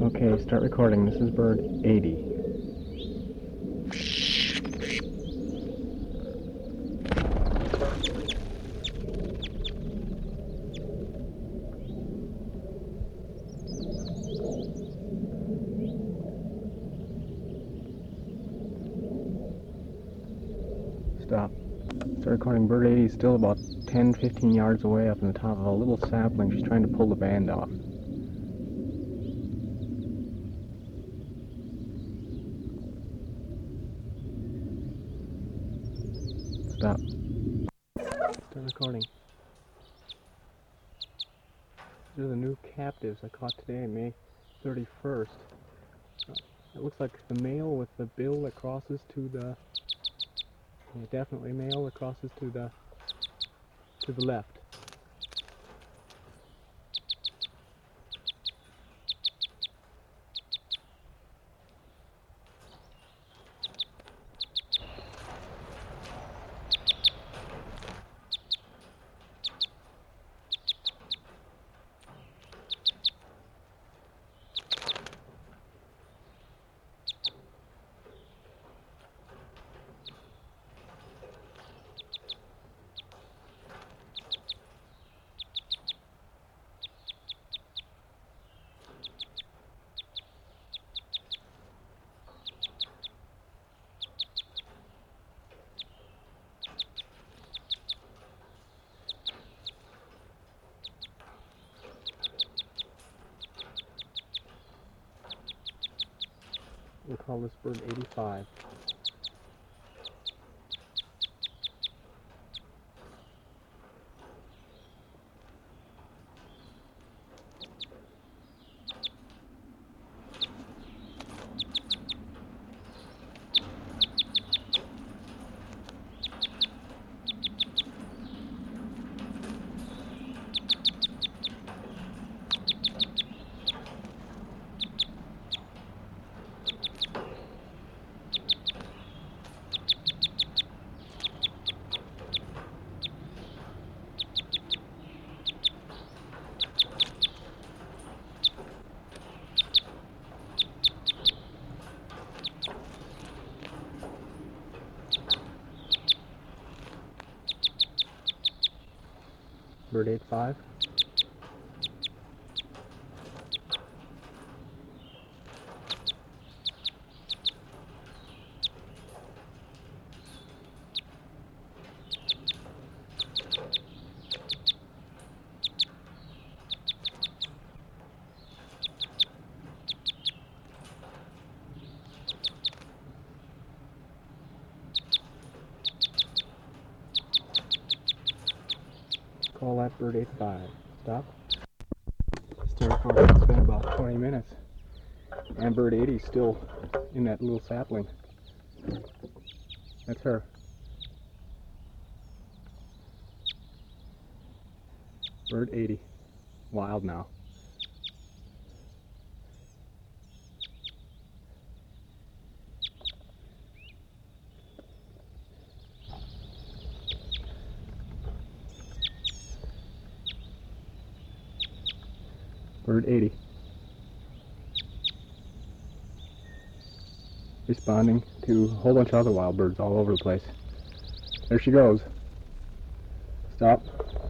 Okay, start recording. This is bird 80. Stop. Start recording. Bird 80 is still about 10-15 yards away up in the top of a little sapling. She's trying to pull the band off. Stop. Start recording. These are the new captives I caught today, May 31st. It looks like the male with the bill that crosses to the... Yeah, definitely male that crosses to the left. We'll call this bird 85. Bird 85. Call that bird 85. Stop. Start recording. It's been about 20 minutes. And bird 80 is still in that little sapling. That's her. Bird 80. Wild now. Bird 80. Responding to a whole bunch of other wild birds all over the place. There she goes. Stop.